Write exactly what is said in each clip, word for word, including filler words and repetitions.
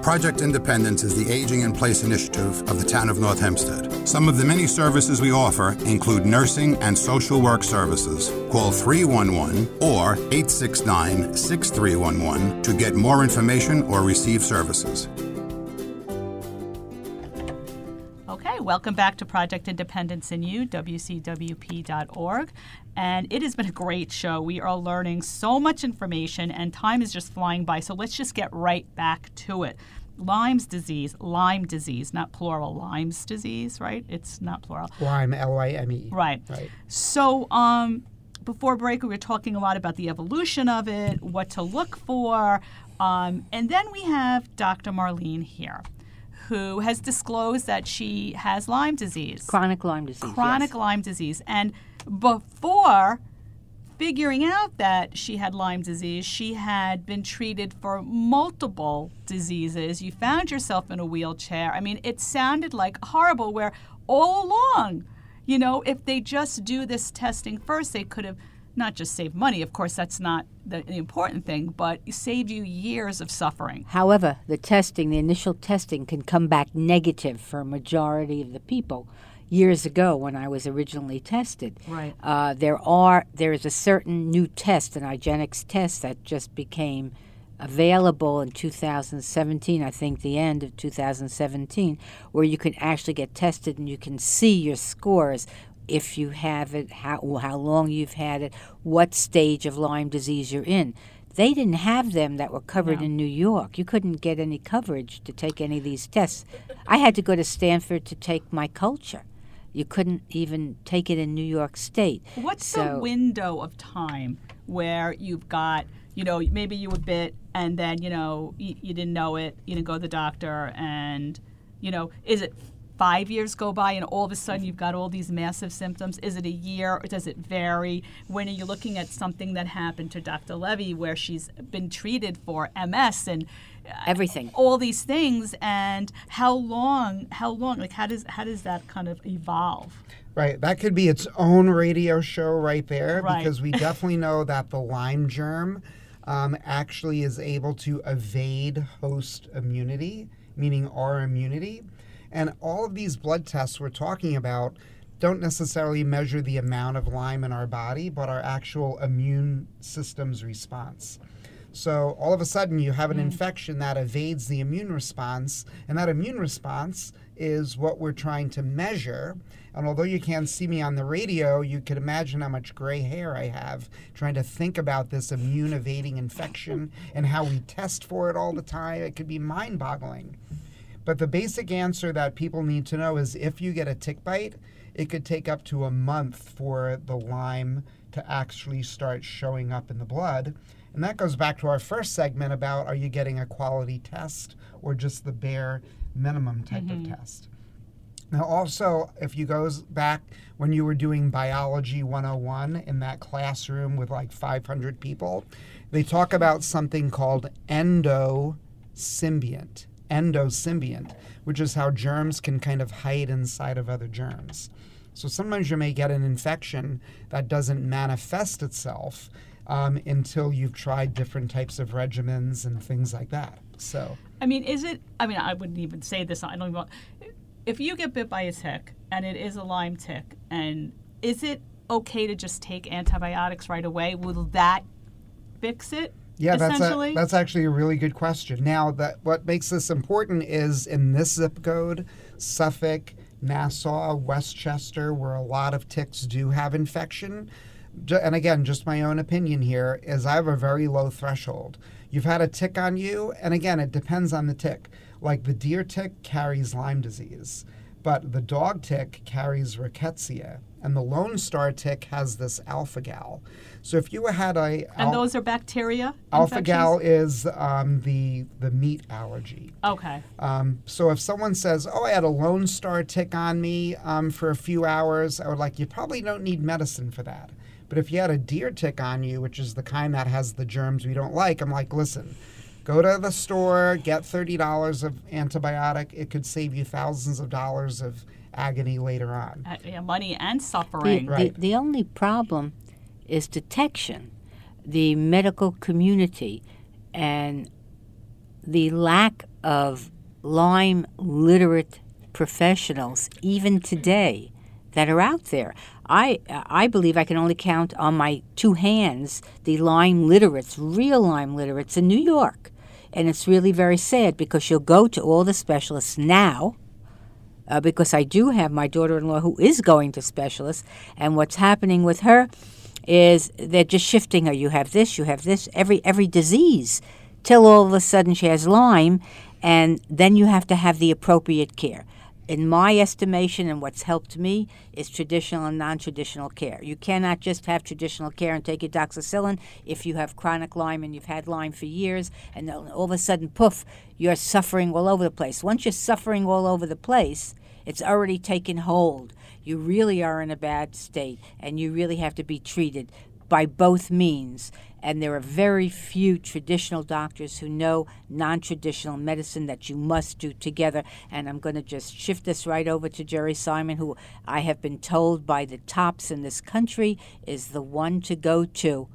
Project Independence is the Aging in Place initiative of the town of North Hempstead. Some of the many services we offer include nursing and social work services. Call three one one or eight six nine, six three one one to get more information or receive services. Okay, welcome back to Project Independence in You, W C W P dot org. And it has been a great show. We are learning so much information, and time is just flying by. So let's just get right back to it. Lyme's disease, Lyme disease, not plural, Lyme's disease, right? It's not plural. Lyme, L Y M E. Right. Right. So um, before break, we were talking a lot about the evolution of it, what to look for. Um, and then we have Doctor Marlene here, who has disclosed that she has Lyme disease. Chronic Lyme disease, Chronic yes. Lyme disease. And before figuring out that she had Lyme disease, she had been treated for multiple diseases. You found yourself in a wheelchair. I mean, it sounded like horrible, where all along, you know, if they just do this testing first, they could have not just saved money. Of course, that's not the, the important thing, but saved you years of suffering. However, the testing, the initial testing, can come back negative for a majority of the people. Years ago, when I was originally tested, Right. uh, there are there is a certain new test, an IGeneX test, that just became available in two thousand seventeen, I think the end of two thousand seventeen, where you can actually get tested and you can see your scores, if you have it, how how long you've had it, what stage of Lyme disease you're in. They didn't have them that were covered No. in New York. You couldn't get any coverage to take any of these tests. I had to go to Stanford to take my culture. You couldn't even take it in New York State. What's so, the window of time where you've got, you know, maybe you were bit and then, you know, you, you didn't know it, you didn't go to the doctor, and, you know, is it five years go by and all of a sudden you've got all these massive symptoms? Is it a year, or does it vary? When are you looking at something that happened to Doctor Levy, where she's been treated for M S and everything, all these things, and how long, how long, like how does how does that kind of evolve? Right. That could be its own radio show right there, Right. because we definitely know that the Lyme germ um, actually is able to evade host immunity, meaning our immunity. And all of these blood tests we're talking about don't necessarily measure the amount of Lyme in our body, but our actual immune system's response. So all of a sudden you have an infection that evades the immune response, and that immune response is what we're trying to measure. And although you can't see me on the radio, you can imagine how much gray hair I have trying to think about this immune evading infection and how we test for it all the time. It could be mind-boggling. But the basic answer that people need to know is if you get a tick bite, it could take up to a month for the Lyme to actually start showing up in the blood. And that goes back to our first segment about, are you getting a quality test or just the bare minimum type Mm-hmm. of test? Now also, if you go back when you were doing Biology one oh one in that classroom with like five hundred people, they talk about something called endosymbiont. Endosymbiont, which is how germs can kind of hide inside of other germs. So sometimes you may get an infection that doesn't manifest itself um, until you've tried different types of regimens and things like that. So, I mean, is it, I mean, I wouldn't even say this, I don't even want, if you get bit by a tick and it is a Lyme tick, and is it okay to just take antibiotics right away? Will that fix it? yeah, that's, a, essentially? that's actually a really good question. Now, that what makes this important is in this zip code, Suffolk, Nassau, Westchester, where a lot of ticks do have infection. Ju- And again, just my own opinion here, is I have a very low threshold. You've had a tick on you, and again, it depends on the tick. Like the deer tick carries Lyme disease, but the dog tick carries rickettsia, and the Lone Star tick has this alpha-gal. So if you had a... And al- those are bacteria? Alpha-gal infections? is um, the, the meat allergy. Okay. Um, so if someone says, oh, I had a Lone Star tick on me um, for a few hours, I would like, you probably don't need medicine for that. But if you had a deer tick on you, which is the kind that has the germs we don't like, I'm like, listen, go to the store, get thirty dollars of antibiotic. It could save you thousands of dollars of agony later on. Uh, yeah, money and The, suffering. Right. the, the only problem is detection. The medical community and the lack of Lyme literate professionals, even today, that are out there. I I believe I can only count on my two hands the Lyme literates, real Lyme literates in New York. And it's really very sad because you'll go to all the specialists now, uh, because I do have my daughter-in-law who is going to specialists, and what's happening with her is they're just shifting her. You have this, you have this, every every disease, till all of a sudden she has Lyme, and then you have to have the appropriate care. In my estimation, and what's helped me, is traditional and non-traditional care. You cannot just have traditional care and take your doxycycline if you have chronic Lyme and you've had Lyme for years, and then all of a sudden, poof, you're suffering all over the place. Once you're suffering all over the place, it's already taken hold. You really are in a bad state, and you really have to be treated by both means. And there are very few traditional doctors who know non-traditional medicine that you must do together. And I'm going to just shift this right over to Jerry Simon, who I have been told by the tops in this country is the one to go to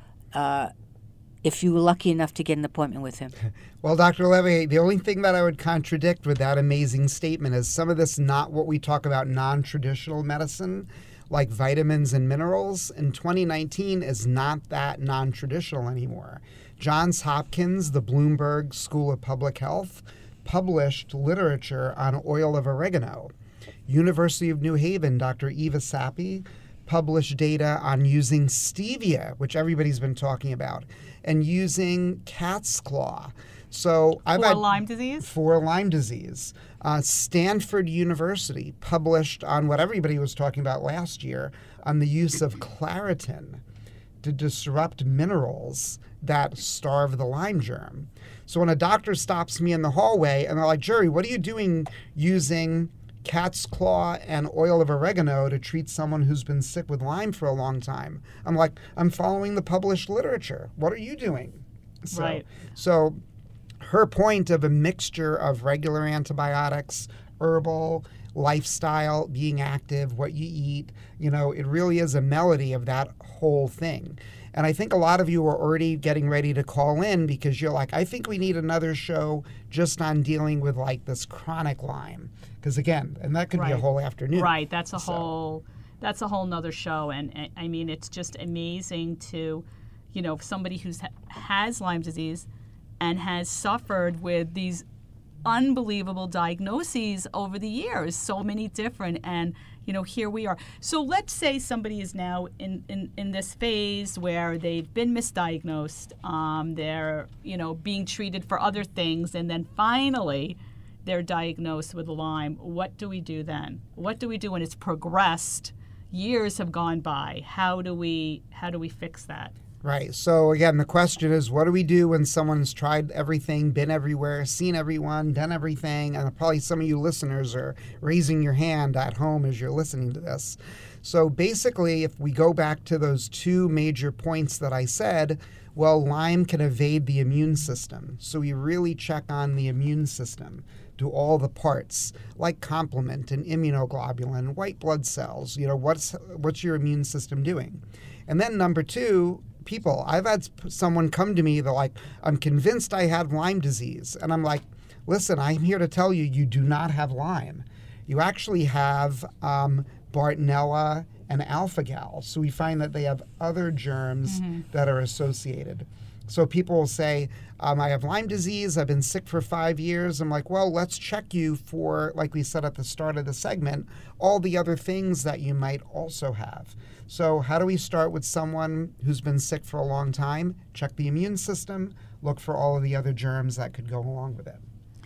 uh, if you were lucky enough to get an appointment with him. Well, Doctor Levy, the only thing that I would contradict with that amazing statement is some of this not what we talk about non-traditional medicine, like vitamins and minerals, in twenty nineteen is not that non-traditional anymore. Johns Hopkins, the Bloomberg School of Public Health, published literature on oil of oregano. University of New Haven, Doctor Eva Sappi, published data on using stevia, which everybody's been talking about, and using cat's claw. So I've for had, Lyme disease? For Lyme disease. Uh, Stanford University published on what everybody was talking about last year on the use of Claritin to disrupt minerals that starve the Lyme germ. So when a doctor stops me in the hallway and they're like, Jerry, what are you doing using cat's claw and oil of oregano to treat someone who's been sick with Lyme for a long time? I'm like, I'm following the published literature. What are you doing? So, right. So her point of a mixture of regular antibiotics, herbal, lifestyle, being active, what you eat, you know, it really is a melody of that whole thing. And I think a lot of you are already getting ready to call in because you're like, I think we need another show just on dealing with like this chronic Lyme. Because again, and that could right. be a whole afternoon. Right, that's a so. whole, that's a whole nother show. And, and I mean, it's just amazing to, you know, somebody who has Lyme disease and has suffered with these unbelievable diagnoses over the years, so many different, and you know, here we are. So let's say somebody is now in, in, in this phase where they've been misdiagnosed, um, they're, you know, being treated for other things, and then finally they're diagnosed with Lyme. What do we do then? What do we do when it's progressed? Years have gone by. How do we how do we fix that? Right. So again, the question is, what do we do when someone's tried everything, been everywhere, seen everyone, done everything? And probably some of you listeners are raising your hand at home as you're listening to this. So basically, if we go back to those two major points that I said, well, Lyme can evade the immune system. So we really check on the immune system, do all the parts, like complement and immunoglobulin, white blood cells. You know, what's what's your immune system doing? And then number two, people. I've had someone come to me, they're like, I'm convinced I have Lyme disease. And I'm like, listen, I'm here to tell you, you do not have Lyme. You actually have um, Bartonella and alpha-gal. So we find that they have other germs mm-hmm. that are associated. So people will say, um, I have Lyme disease, I've been sick for five years. I'm like, well, let's check you for, like we said at the start of the segment, all the other things that you might also have. So how do we start with someone who's been sick for a long time? Check the immune system, look for all of the other germs that could go along with it.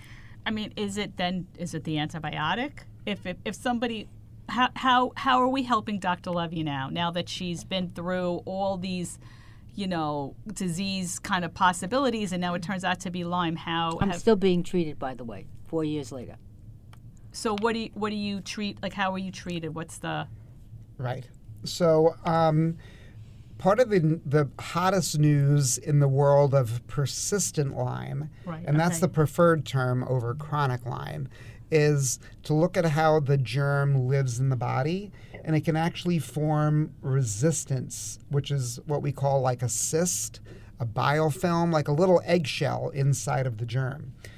I mean, is it then, is it the antibiotic? If if, if somebody, how, how how are we helping Doctor Levy now, now that she's been through all these, you know, disease kind of possibilities, and now it turns out to be Lyme? How I'm have, still being treated, by the way, four years later. So what do you, what do you treat, like how are you treated? What's the... Right. So um, part of the the hottest news in the world of persistent Lyme, right, and that's okay. the preferred term over chronic Lyme, is to look at how the germ lives in the body, and it can actually form resistance, which is what we call like a cyst, a biofilm, like a little eggshell inside of the germ.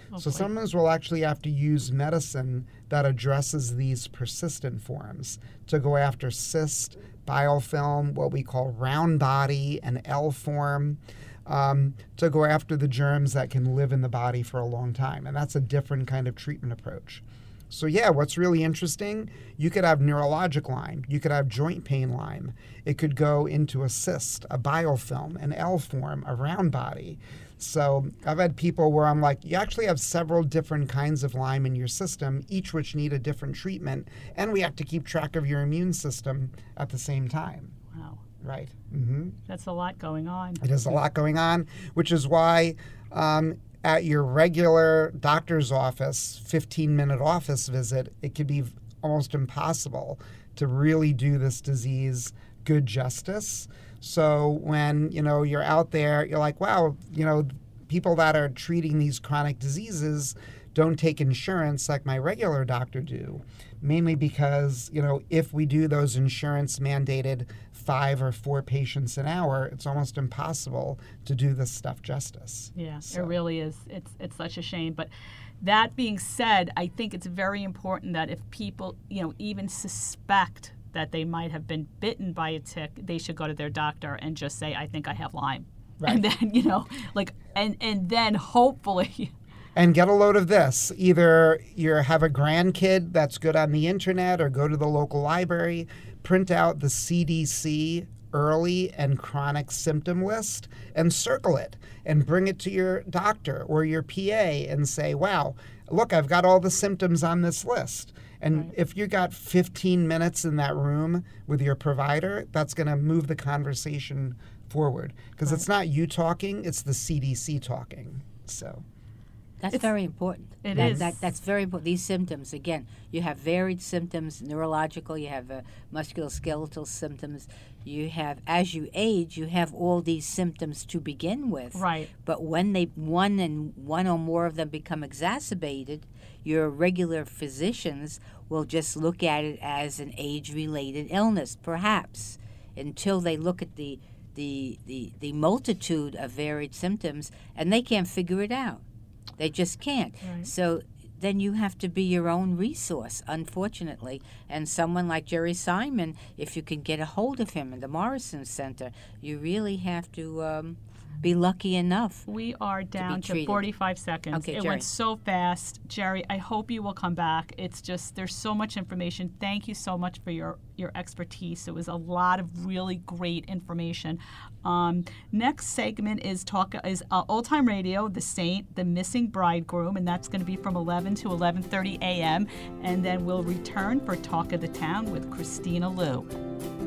So boy. sometimes we'll actually have to use medicine that addresses these persistent forms to go after cyst, biofilm, what we call round body, and L form, um, to go after the germs that can live in the body for a long time. And that's a different kind of treatment approach. So yeah, what's really interesting, you could have neurologic Lyme, you could have joint pain Lyme. It could go into a cyst, a biofilm, an L form, a round body. So I've had people where I'm like, you actually have several different kinds of Lyme in your system, each which need a different treatment, and we have to keep track of your immune system at the same time. Wow. Right. Mm-hmm. That's a lot going on. It is a lot going on, which is why um, at your regular doctor's office, fifteen-minute office visit, it could be almost impossible to really do this disease good justice. So when, you know, you're out there, you're like, wow, you know, people that are treating these chronic diseases don't take insurance like my regular doctor do, mainly because, you know, if we do those insurance mandated five or four patients an hour, it's almost impossible to do this stuff justice. Yeah, So- it really is. It's it's such a shame. But that being said, I think it's very important that if people, you know, even suspect that they might have been bitten by a tick, they should go to their doctor and just say, I think I have Lyme. Right. And then, you know, like, and, and then hopefully... And get a load of this. Either you have a grandkid that's good on the internet or go to the local library, print out the C D C early and chronic symptom list and circle it and bring it to your doctor or your P A and say, wow, look, I've got all the symptoms on this list. And Right. if you got fifteen minutes in that room with your provider, that's going to move the conversation forward. Because it's not you talking, it's the C D C talking. So... That's It's- very important. it that, is. That, that's very important. These symptoms, again, you have varied symptoms, neurological, you have uh, musculoskeletal symptoms. You have, as you age, you have all these symptoms to begin with. Right. But when they one and one or more of them become exacerbated, your regular physicians will just look at it as an age-related illness, perhaps, until they look at the the the, the multitude of varied symptoms and they can't figure it out. They just can't. Right. So then you have to be your own resource, unfortunately. And someone like Jerry Simon, if you can get a hold of him in the Morrison Center, you really have to um, be lucky enough. We are down to, treated. forty-five seconds. Okay, it Jerry. went so fast. Jerry, I hope you will come back. It's just, there's so much information. Thank you so much for your, your expertise. It was a lot of really great information. Um, next segment is talk is uh, Old Time Radio, The Saint, The Missing Bridegroom, and that's going to be from eleven to eleven thirty a.m. And then we'll return for Talk of the Town with Christina Liu.